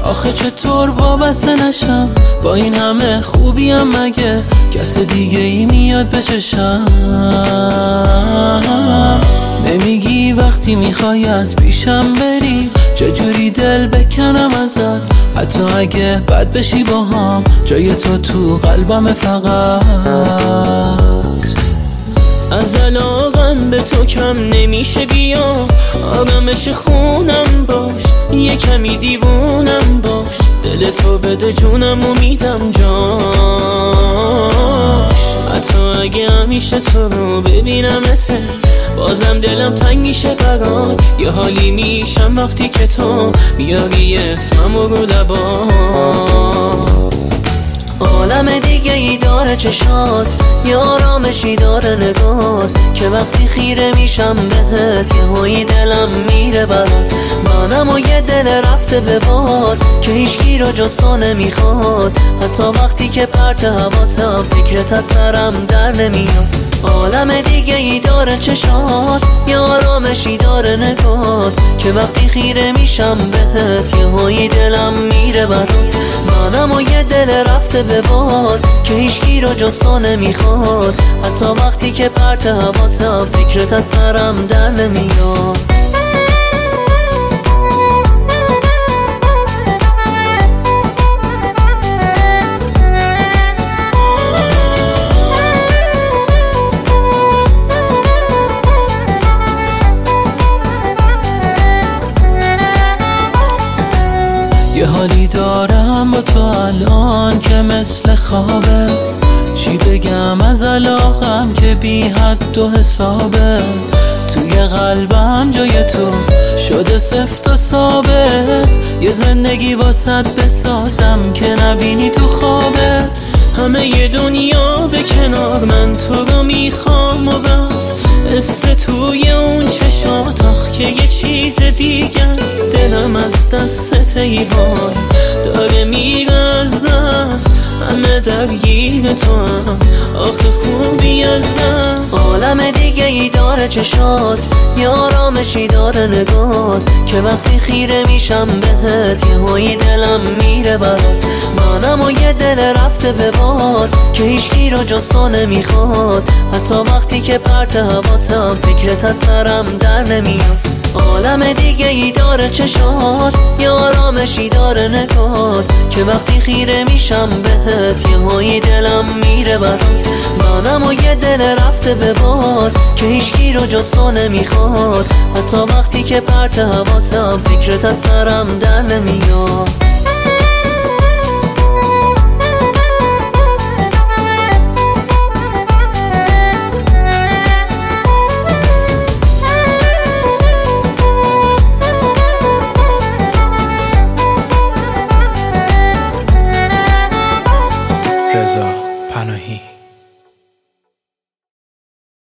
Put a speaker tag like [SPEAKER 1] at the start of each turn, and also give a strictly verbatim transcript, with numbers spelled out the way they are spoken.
[SPEAKER 1] آخه چطور وابسته نشم با این همه خوبیم، مگه کس دیگه ای میاد به چشم؟ نمیگی وقتی میخوای از پیشم بری چجوری دل بکنم ازت، حتی اگه بد بشی با هم جای تو تو قلبم فقط.
[SPEAKER 2] از علاقم به تو کم نمیشه، بیا آرامش خونم باش، یه کمی دیوونم باش، دل تو بده جونم و میدم جاش. حتی اگه همیشه تو رو ببینمت بازم دلم تنگ میشه برات، یه حالی میشم وقتی که تو میاری اسمم رو لبات.
[SPEAKER 3] عالم دیگه ای داره چشات، یه آرامشی داره نگات، که وقتی خیره میشم بهت یه هایی دلم میره برات. منم و یه دل رفته به باد که هیچکی رو جز تو نمیخواد، حتی وقتی که پرت حواسم فکرت از سرم در نمیاد. عالم دیگه ای داره چشات، یه آرامشی داره نگات، که وقتی خیره میشم بهت یه هایی دلم میره برات. منم و یه دل رفته به باد که هیچکی رو جز تو نمیخواد، حتی وقتی که پرت حواسم فکرت از سرم در نمیاد.
[SPEAKER 1] یه حالی دارم با تو الان که مثل خوابه، چی بگم از علاقم که بی حد و حسابه. توی قلبم جای تو شده سفت و ثابت، یه زندگی واسط بسازم که نبینی تو خوابت.
[SPEAKER 2] همه یه دنیا به کنار، من تو رو میخوام و بس، قصه توی اون چشات آخ که یه چیز دیگه است. دلم از دست ایوان داره میره از دست، همه درگیر تو هم آخه خوبی از دست.
[SPEAKER 3] عالم دیگه ای داره چشات، یه آرامشی داره نگات، که وقتی خیره میشم بهت یه هایی دلم میره برات. منم و یه دل رفته به باد که هیچکی رو جز تو نمیخواد، حتی وقتی که پرت حواسم فکرت از سرم در نمیاد. عالم دیگه ای داره چشات، یه آرامشی داره نگات، که وقتی خیره میشم بهت یه هایی دلم میره برات. منم و یه دل رفته به باد که هیچکی رو جز تو نمیخواد، حتی وقتی که پرت حواسم فکرت از سرم در نمیاد.
[SPEAKER 4] رضا